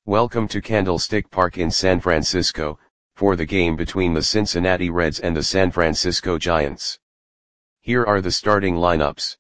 Welcome to Candlestick Park in San Francisco, for the game between the Cincinnati Reds and the San Francisco Giants. Here are the starting lineups.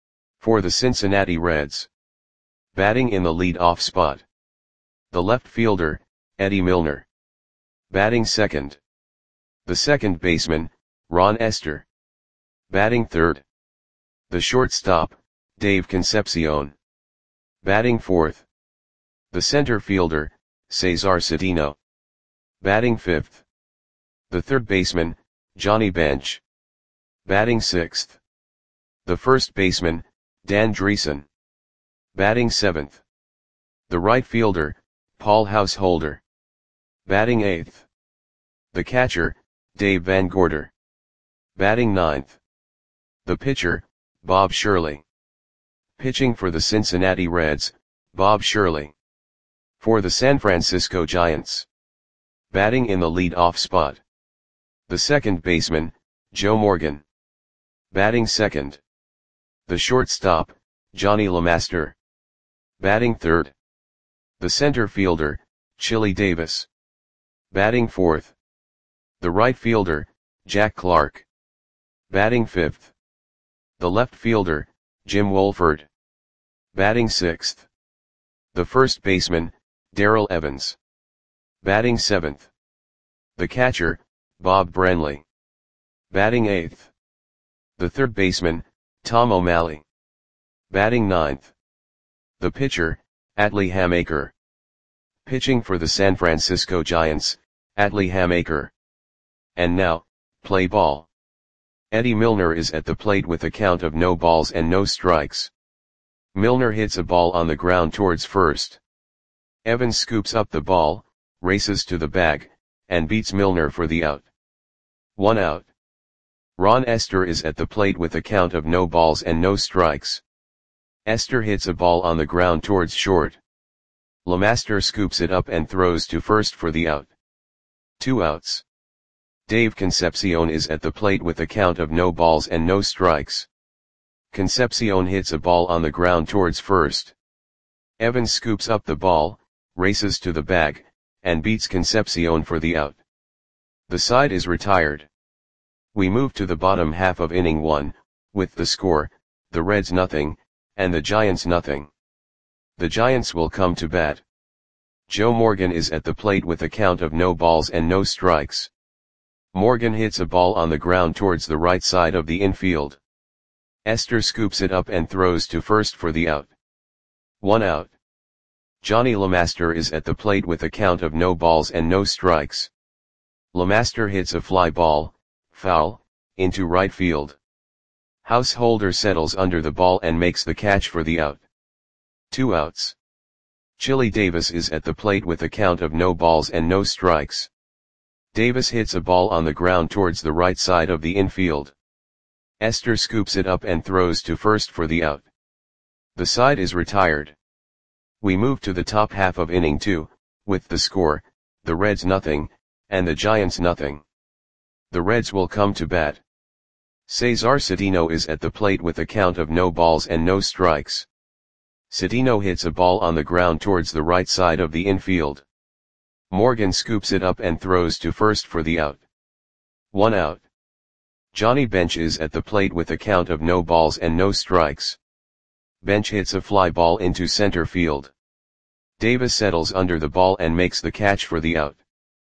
For the Cincinnati Reds. Batting in the lead-off spot. The left fielder, Eddie Milner. Batting second. The second baseman, Ron Estes. Batting third. The shortstop, Dave Concepcion. Batting fourth. The center fielder, Cesar Cedeno. Batting fifth. The third baseman, Johnny Bench. Batting sixth. The first baseman, Dan Driessen. Batting seventh. The right fielder, Paul Householder. Batting eighth. The catcher, Dave Van Gorder. Batting ninth. The pitcher, Bob Shirley. Pitching for the Cincinnati Reds, Bob Shirley. For the San Francisco Giants. Batting in the lead-off spot. The second baseman, Joe Morgan. Batting second. The shortstop, Johnny LeMaster. Batting third. The center fielder, Chili Davis. Batting fourth. The right fielder, Jack Clark. Batting fifth. The left fielder, Jim Wolford. Batting sixth. The first baseman, Darrell Evans. Batting seventh. The catcher, Bob Brenly. Batting eighth. The third baseman, Tom O'Malley. Batting ninth. The pitcher, Atlee Hammaker. Pitching for the San Francisco Giants, Atlee Hammaker. And now, play ball. Eddie Milner is at the plate with a count of no balls and no strikes. Milner hits a ball on the ground towards first. Evans scoops up the ball, races to the bag, and beats Milner for the out. 1 out. Ron Estes is at the plate with a count of no balls and no strikes. Estes hits a ball on the ground towards short. LeMaster scoops it up and throws to first for the out. 2 outs. Dave Concepcion is at the plate with a count of no balls and no strikes. Concepcion hits a ball on the ground towards first. Evans scoops up the ball, races to the bag, and beats Concepcion for the out. The side is retired. We move to the bottom half of inning 1, with the score, the Reds nothing, and the Giants nothing. The Giants will come to bat. Joe Morgan is at the plate with a count of no balls and no strikes. Morgan hits a ball on the ground towards the right side of the infield. Estes scoops it up and throws to first for the out. 1 out. Johnny LeMaster is at the plate with a count of no balls and no strikes. LeMaster hits a fly ball, foul, into right field. Householder settles under the ball and makes the catch for the out. 2 outs. Chili Davis is at the plate with a count of no balls and no strikes. Davis hits a ball on the ground towards the right side of the infield. Estes scoops it up and throws to first for the out. The side is retired. We move to the top half of inning 2, with the score, the Reds nothing, and the Giants nothing. The Reds will come to bat. Cesar Cedeno is at the plate with a count of no balls and no strikes. Cedeno hits a ball on the ground towards the right side of the infield. Morgan scoops it up and throws to first for the out. 1 out. Johnny Bench is at the plate with a count of no balls and no strikes. Bench hits a fly ball into center field. Davis settles under the ball and makes the catch for the out.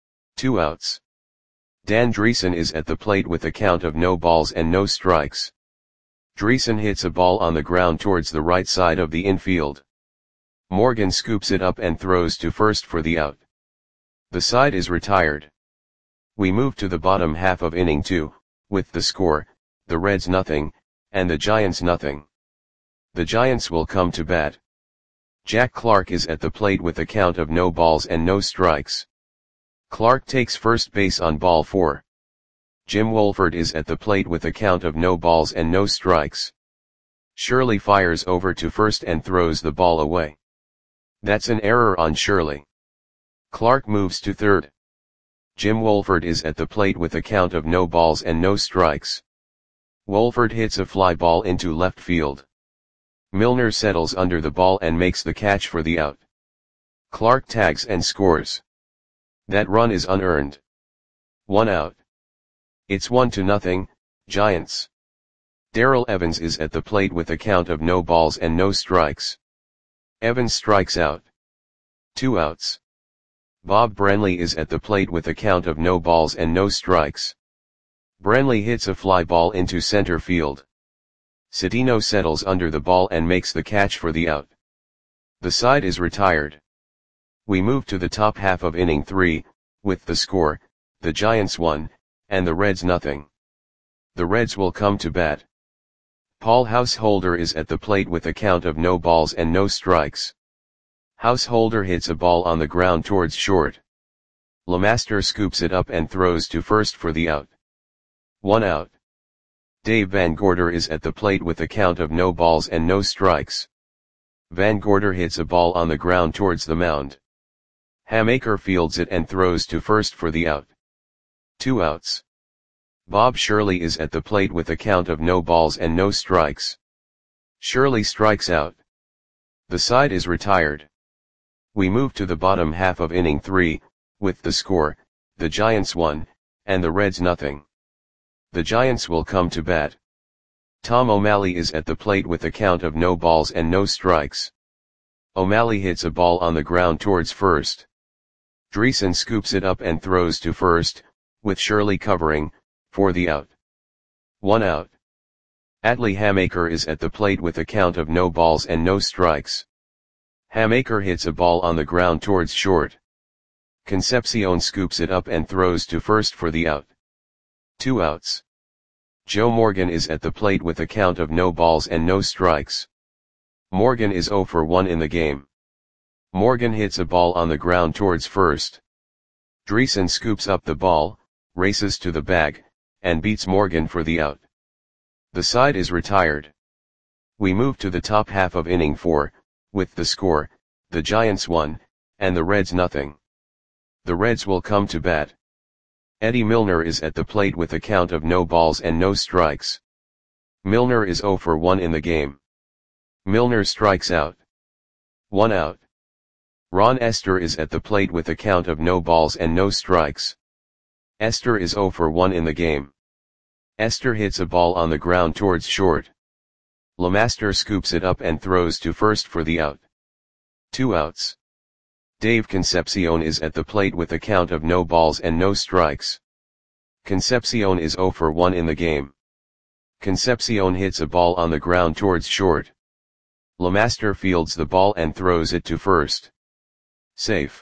2 outs. Dan Driessen is at the plate with a count of no balls and no strikes. Driessen hits a ball on the ground towards the right side of the infield. Morgan scoops it up and throws to first for the out. The side is retired. We move to the bottom half of inning 2, with the score, the Reds nothing, and the Giants nothing. The Giants will come to bat. Jack Clark is at the plate with a count of no balls and no strikes. Clark takes first base on ball 4. Jim Wolford is at the plate with a count of no balls and no strikes. Shirley fires over to first and throws the ball away. That's an error on Shirley. Clark moves to third. Jim Wolford is at the plate with a count of no balls and no strikes. Wolford hits a fly ball into left field. Milner settles under the ball and makes the catch for the out. Clark tags and scores. That run is unearned. 1 out. It's 1-0, Giants. Darrell Evans is at the plate with a count of no balls and no strikes. Evans strikes out. 2 outs. Bob Branley is at the plate with a count of no balls and no strikes. Branley hits a fly ball into center field. Cedeno settles under the ball and makes the catch for the out. The side is retired. We move to the top half of inning 3, with the score, the Giants 1, and the Reds 0. The Reds will come to bat. Paul Householder is at the plate with a count of no balls and no strikes. Householder hits a ball on the ground towards short. LeMaster scoops it up and throws to first for the out. 1 out. Dave Van Gorder is at the plate with a count of no balls and no strikes. Van Gorder hits a ball on the ground towards the mound. Hamaker fields it and throws to first for the out. 2 outs. Bob Shirley is at the plate with a count of no balls and no strikes. Shirley strikes out. The side is retired. We move to the bottom half of inning 3, with the score, the Giants 1, and the Reds 0. The Giants will come to bat. Tom O'Malley is at the plate with a count of no balls and no strikes. O'Malley hits a ball on the ground towards first. Dreesen scoops it up and throws to first, with Shirley covering, for the out. 1 out. Atlee Hamaker is at the plate with a count of no balls and no strikes. Hamaker hits a ball on the ground towards short. Concepcion scoops it up and throws to first for the out. 2 outs. Joe Morgan is at the plate with a count of no balls and no strikes. Morgan is 0 for 1 in the game. Morgan hits a ball on the ground towards first. Dreesen scoops up the ball, races to the bag, and beats Morgan for the out. The side is retired. We move to the top half of inning 4, with the score, the Giants 1, and the Reds 0. The Reds will come to bat. Eddie Milner is at the plate with a count of no balls and no strikes. Milner is 0 for 1 in the game. Milner strikes out. 1 out. Ron Esther is at the plate with a count of no balls and no strikes. Esther is 0 for 1 in the game. Esther hits a ball on the ground towards short. LeMaster scoops it up and throws to first for the out. 2 outs. Dave Concepcion is at the plate with a count of no balls and no strikes. Concepcion is 0 for 1 in the game. Concepcion hits a ball on the ground towards short. LeMaster fields the ball and throws it to first. Safe.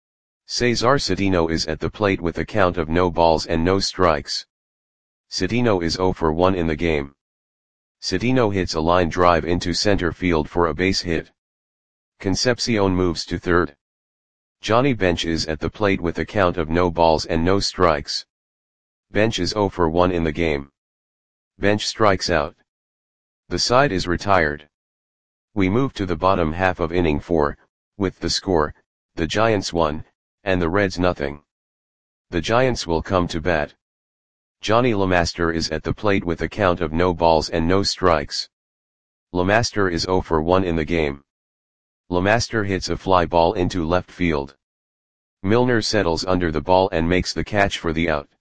Cesar Cedeno is at the plate with a count of no balls and no strikes. Cedeno is 0 for 1 in the game. Cedeno hits a line drive into center field for a base hit. Concepcion moves to third. Johnny Bench is at the plate with a count of no balls and no strikes. Bench is 0 for 1 in the game. Bench strikes out. The side is retired. We move to the bottom half of inning 4, with the score, the Giants 1, and the Reds 0. The Giants will come to bat. Johnny LeMaster is at the plate with a count of no balls and no strikes. LeMaster is 0 for 1 in the game. LeMaster hits a fly ball into left field. Milner settles under the ball and makes the catch for the out.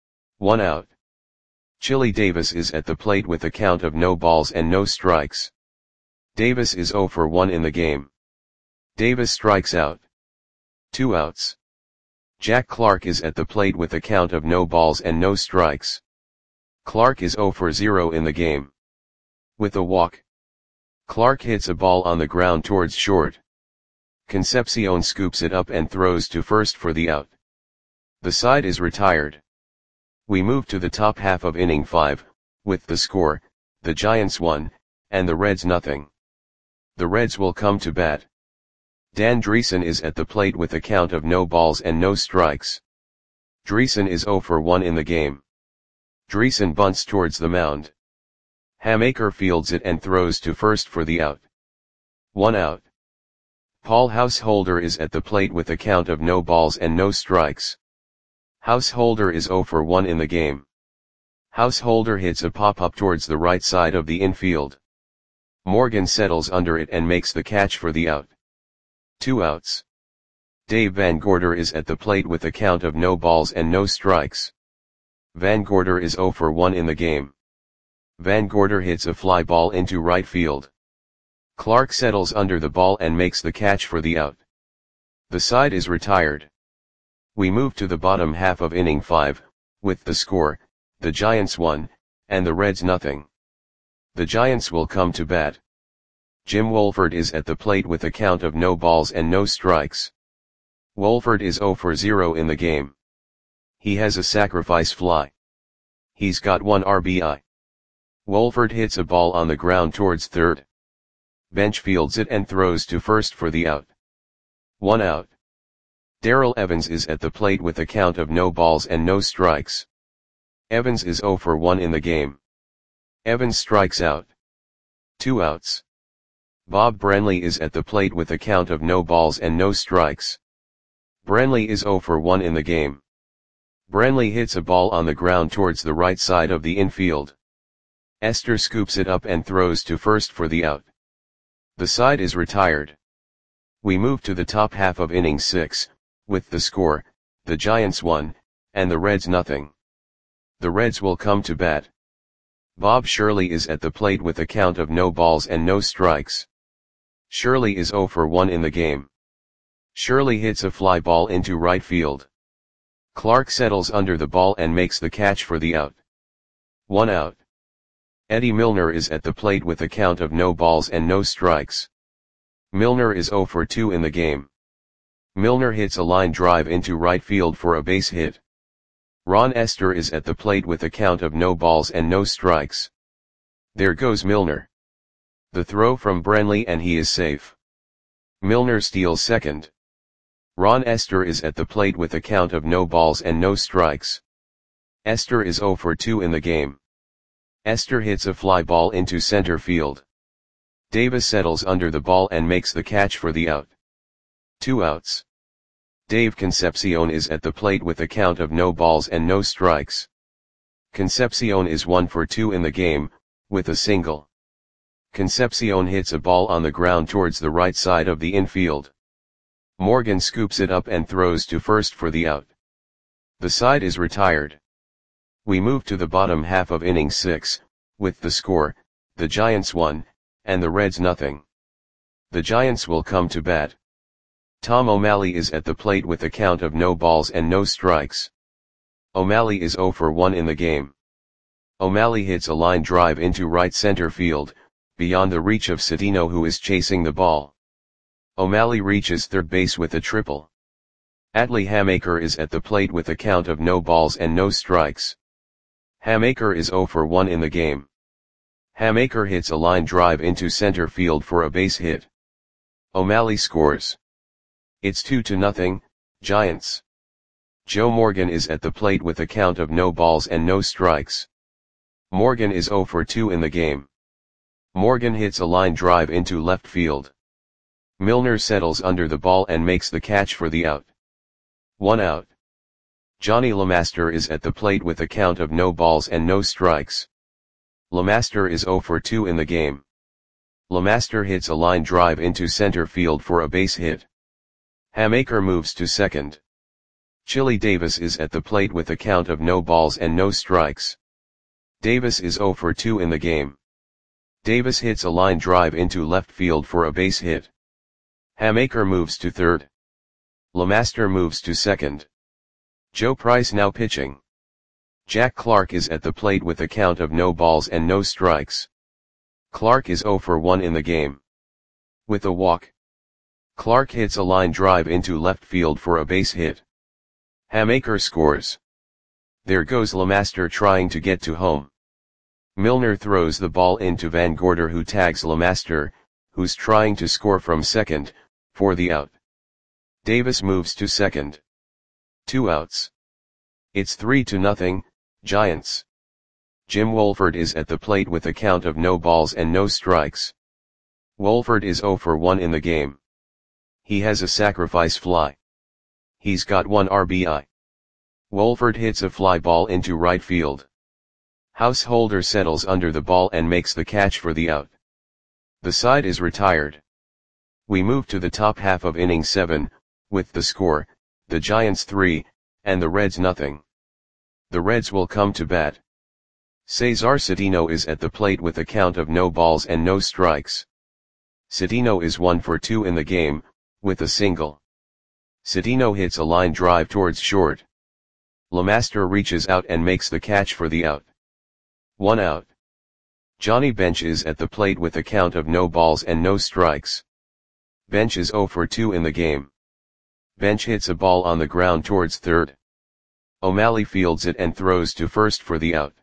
1 out. Chili Davis is at the plate with a count of no balls and no strikes. Davis is 0 for 1 in the game. Davis strikes out. 2 outs. Jack Clark is at the plate with a count of no balls and no strikes. Clark is 0 for 0 in the game. With a walk. Clark hits a ball on the ground towards short. Concepcion scoops it up and throws to first for the out. The side is retired. We move to the top half of inning 5, with the score, the Giants 1, and the Reds 0. The Reds will come to bat. Dan Dreesen is at the plate with a count of no balls and no strikes. Dreesen is 0 for 1 in the game. Dreesen bunts towards the mound. Hamaker fields it and throws to first for the out. 1 out. Paul Householder is at the plate with a count of no balls and no strikes. Householder is 0 for 1 in the game. Householder hits a pop-up towards the right side of the infield. Morgan settles under it and makes the catch for the out. 2 outs. Dave Van Gorder is at the plate with a count of no balls and no strikes. Van Gorder is 0 for 1 in the game. Van Gorder hits a fly ball into right field. Clark settles under the ball and makes the catch for the out. The side is retired. We move to the bottom half of inning 5, with the score, the Giants 1, and the Reds nothing. The Giants will come to bat. Jim Wohlford is at the plate with a count of no balls and no strikes. Wohlford is 0 for 0 in the game. He has a sacrifice fly. He's got 1 RBI. Wohlford hits a ball on the ground towards third. Bench fields it and throws to first for the out. 1 out. Darrell Evans is at the plate with a count of no balls and no strikes. Evans is 0 for 1 in the game. Evans strikes out. 2 outs. Bob Branley is at the plate with a count of no balls and no strikes. Branley is 0 for 1 in the game. Branley hits a ball on the ground towards the right side of the infield. Esther scoops it up and throws to first for the out. The side is retired. We move to the top half of inning 6, with the score, the Giants 1, and the Reds nothing. The Reds will come to bat. Bob Shirley is at the plate with a count of no balls and no strikes. Shirley is 0 for 1 in the game. Shirley hits a fly ball into right field. Clark settles under the ball and makes the catch for the out. 1 out. Eddie Milner is at the plate with a count of no balls and no strikes. Milner is 0 for 2 in the game. Milner hits a line drive into right field for a base hit. Ron Esther is at the plate with a count of no balls and no strikes. There goes Milner. The throw from Branley and he is safe. Milner steals second. Ron Esther is at the plate with a count of no balls and no strikes. Esther is 0 for 2 in the game. Esther hits a fly ball into center field. Davis settles under the ball and makes the catch for the out. 2 outs. Dave Concepcion is at the plate with a count of no balls and no strikes. Concepcion is 1 for 2 in the game, with a single. Concepcion hits a ball on the ground towards the right side of the infield. Morgan scoops it up and throws to first for the out. The side is retired. We move to the bottom half of inning 6, with the score, the Giants 1, and the Reds nothing. The Giants will come to bat. Tom O'Malley is at the plate with a count of no balls and no strikes. O'Malley is 0 for 1 in the game. O'Malley hits a line drive into right center field, beyond the reach of Cedeno who is chasing the ball. O'Malley reaches third base with a triple. Atlee Hamaker is at the plate with a count of no balls and no strikes. Hamaker is 0 for 1 in the game. Hamaker hits a line drive into center field for a base hit. O'Malley scores. It's 2-0, Giants. Joe Morgan is at the plate with a count of no balls and no strikes. Morgan is 0 for 2 in the game. Morgan hits a line drive into left field. Milner settles under the ball and makes the catch for the out. 1 out. Johnny LeMaster is at the plate with a count of no balls and no strikes. LeMaster is 0 for 2 in the game. LeMaster hits a line drive into center field for a base hit. Hamaker moves to second. Chili Davis is at the plate with a count of no balls and no strikes. Davis is 0 for 2 in the game. Davis hits a line drive into left field for a base hit. Hamaker moves to third. LeMaster moves to second. Joe Price now pitching. Jack Clark is at the plate with a count of no balls and no strikes. Clark is 0 for 1 in the game. With a walk. Clark hits a line drive into left field for a base hit. Hamaker scores. There goes LeMaster trying to get to home. Milner throws the ball into Van Gorder who tags LeMaster, who's trying to score from second, for the out. Davis moves to second. 2 outs. It's 3-0, Giants. Jim Wohlford is at the plate with a count of no balls and no strikes. Wohlford is 0 for 1 in the game. He has a sacrifice fly. He's got 1 RBI. Wohlford hits a fly ball into right field. Householder settles under the ball and makes the catch for the out. The side is retired. We move to the top half of inning 7, with the score, the Giants 3, and the Reds nothing. The Reds will come to bat. Cesar Cedeno is at the plate with a count of no balls and no strikes. Cedeno is 1 for 2 in the game, with a single. Cedeno hits a line drive towards short. LeMaster reaches out and makes the catch for the out. 1 out. Johnny Bench is at the plate with a count of no balls and no strikes. Bench is 0 for 2 in the game. Bench hits a ball on the ground towards third. O'Malley fields it and throws to first for the out.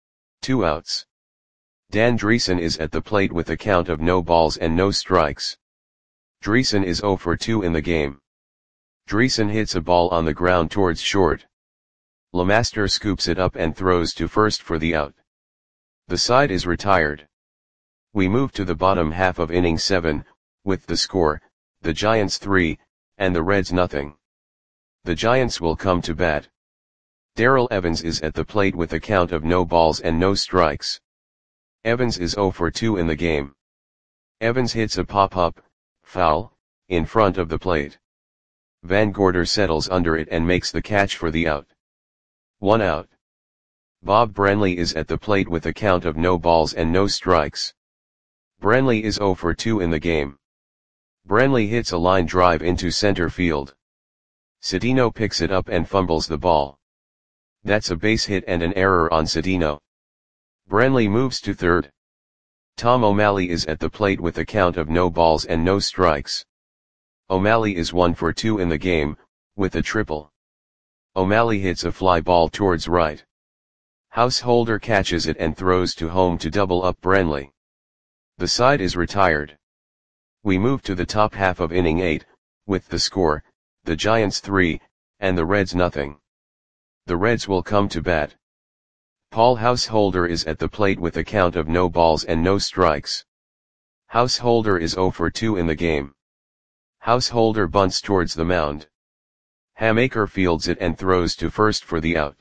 2 outs. Dan Dreesen is at the plate with a count of no balls and no strikes. Dreesen is 0 for 2 in the game. Dreesen hits a ball on the ground towards short. LeMaster scoops it up and throws to first for the out. The side is retired. We move to the bottom half of inning 7, with the score, the Giants 3, and the Reds nothing. The Giants will come to bat. Darrell Evans is at the plate with a count of no balls and no strikes. Evans is 0 for 2 in the game. Evans hits a pop-up, foul, in front of the plate. Van Gorder settles under it and makes the catch for the out. 1 out. Bob Branley is at the plate with a count of no balls and no strikes. Branley is 0 for 2 in the game. Branley hits a line drive into center field. Cedeno picks it up and fumbles the ball. That's a base hit and an error on Cedeno. Branley moves to third. Tom O'Malley is at the plate with a count of no balls and no strikes. O'Malley is 1 for 2 in the game, with a triple. O'Malley hits a fly ball towards right. Householder catches it and throws to home to double up Branley. The side is retired. We move to the top half of inning 8, with the score, the Giants 3, and the Reds nothing. The Reds will come to bat. Paul Householder is at the plate with a count of no balls and no strikes. Householder is 0 for 2 in the game. Householder bunts towards the mound. Hamaker fields it and throws to first for the out.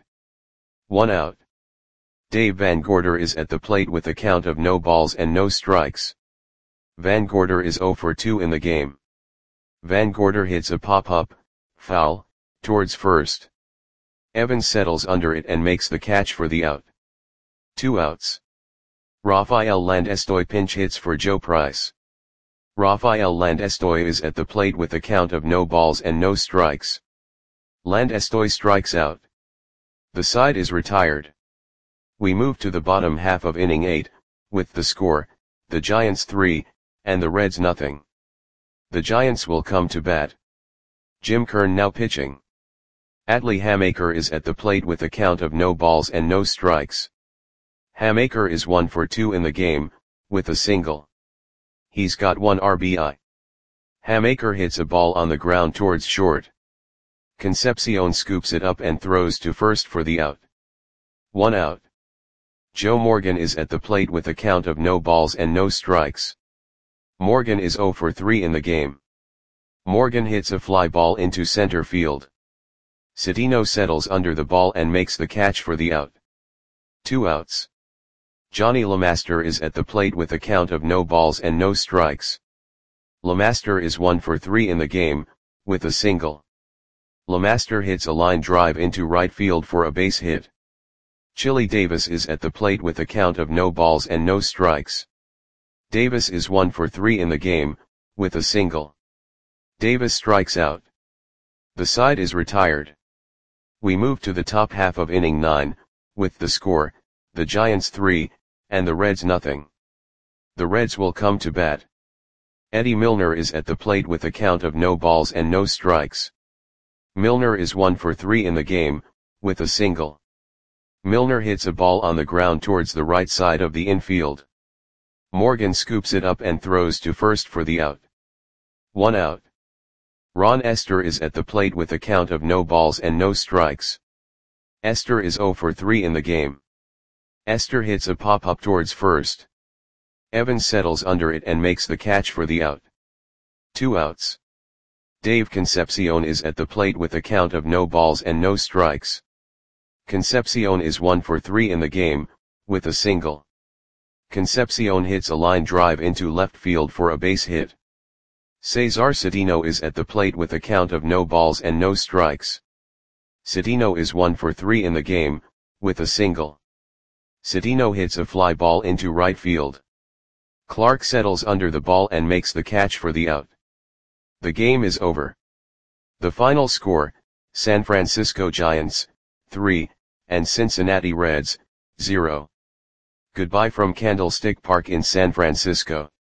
1 out. Dave Van Gorder is at the plate with a count of no balls and no strikes. Van Gorder is 0 for 2 in the game. Van Gorder hits a pop-up, foul, towards first. Evans settles under it and makes the catch for the out. 2 outs. Rafael Landestoy pinch hits for Joe Price. Rafael Landestoy is at the plate with a count of no balls and no strikes. Landestoy strikes out. The side is retired. We move to the bottom half of inning 8, with the score, the Giants 3, and the Reds nothing. The Giants will come to bat. Jim Kern now pitching. Atlee Hamaker is at the plate with a count of no balls and no strikes. Hamaker is 1 for 2 in the game, with a single. He's got 1 RBI. Hamaker hits a ball on the ground towards short. Concepcion scoops it up and throws to first for the out. 1 out. Joe Morgan is at the plate with a count of no balls and no strikes. Morgan is 0 for 3 in the game. Morgan hits a fly ball into center field. Cedeno settles under the ball and makes the catch for the out. 2 outs. Johnny LeMaster is at the plate with a count of no balls and no strikes. LeMaster is 1 for 3 in the game, with a single. LeMaster hits a line drive into right field for a base hit. Chili Davis is at the plate with a count of no balls and no strikes. Davis is 1 for 3 in the game, with a single. Davis strikes out. The side is retired. We move to the top half of inning 9, with the score, the Giants 3, and the Reds nothing. The Reds will come to bat. Eddie Milner is at the plate with a count of no balls and no strikes. Milner is 1 for 3 in the game, with a single. Milner hits a ball on the ground towards the right side of the infield. Morgan scoops it up and throws to first for the out. 1 out. Ron Esther is at the plate with a count of no balls and no strikes. Esther is 0 for 3 in the game. Esther hits a pop-up towards first. Evans settles under it and makes the catch for the out. 2 outs. Dave Concepcion is at the plate with a count of no balls and no strikes. Concepcion is 1 for 3 in the game, with a single. Concepcion hits a line drive into left field for a base hit. Cesar Cedeno is at the plate with a count of no balls and no strikes. Cedeno is 1 for 3 in the game, with a single. Cedeno hits a fly ball into right field. Clark settles under the ball and makes the catch for the out. The game is over. The final score, San Francisco Giants, 3, and Cincinnati Reds, 0. Goodbye from Candlestick Park in San Francisco.